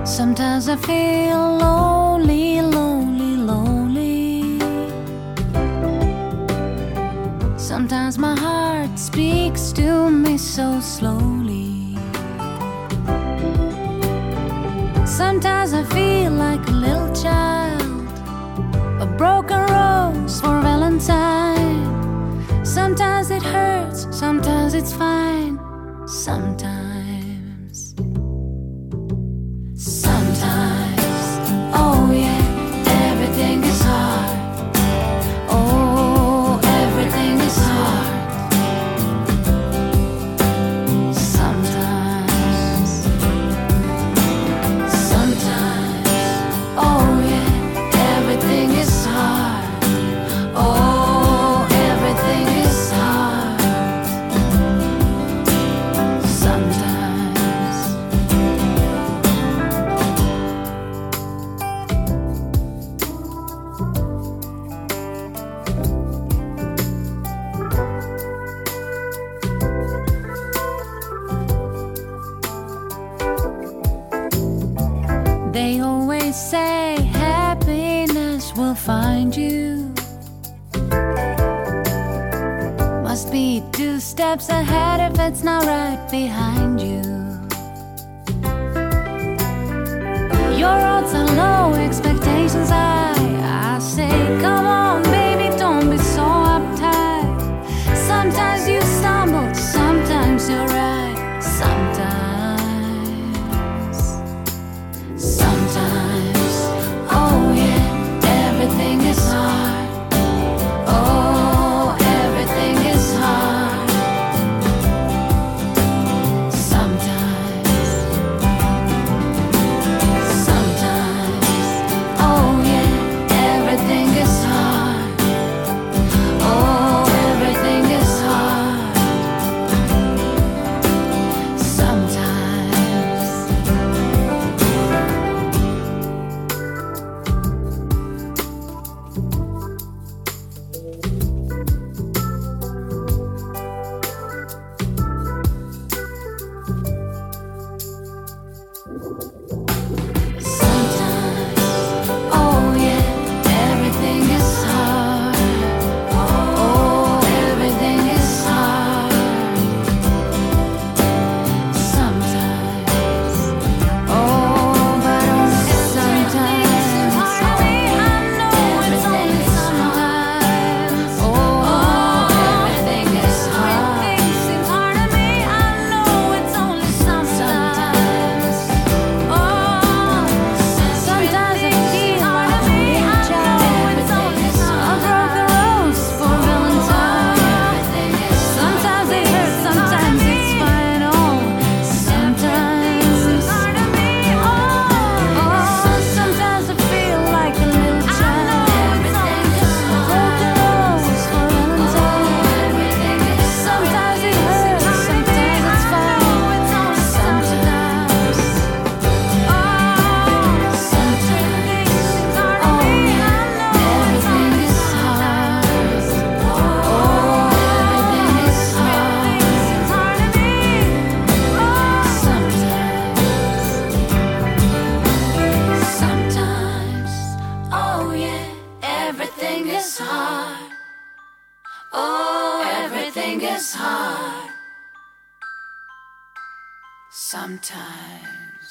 Sometimes I feel lonely, lonely, lonely. Sometimes my heart speaks to me so slowly. Sometimes I feel like a little child, a broken rose for Valentine. Sometimes it hurts, sometimes it's fine. Sometimes, oh yeah, everything is hard. Oh, everything is hard. Sometimes, oh yeah, everything is hard. Oh, everything is hard. Sometimes. They always say happiness will find you. Must be 2 steps ahead if it's not right behind you. Your odds are low, expectations high. I say, come on, baby, don't be so uptight. Sometimes you stumble, sometimes you're right. Sometimes, oh yeah, everything is hard. Oh, everything is hard. Sometimes, oh yeah, everything is hard. Oh, everything is hard. Sometimes. Sometimes, oh yeah, everything is hard. Oh, everything is hard. Sometimes, oh, but only sometimes. Everything is hard. Oh, everything is hard. Seems hard to me. I know it's only sometimes. Sometimes I feel like a little child, a broken rose for Valentine. Sometimes it hurts, sometimes it's fine. Oh, sometimes. Sometimes I feel like a little child, a broken rose for Valentine. Sometimes it hurts, sometimes it's fine. Sometimes. Everything is hard. Oh, everything is hard. Sometimes.